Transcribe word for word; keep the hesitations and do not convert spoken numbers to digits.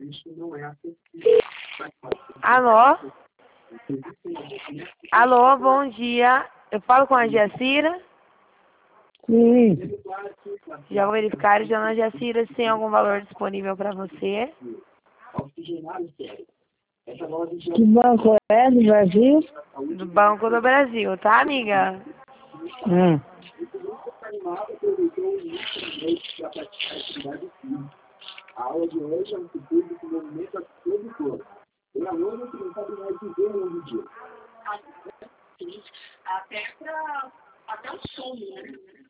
Alô? Alô, bom dia. Eu falo com a Jacira? Sim. Já vou verificar, dona Jacira, se tem algum valor disponível para você. Que banco é do Brasil? Do Banco do Brasil, tá, amiga? Hum. A aula de hoje é um futuro que movimenta todo o corpo. O aluno que não sabe mais viver ao longo do dia. Até, pra, até o sono, né?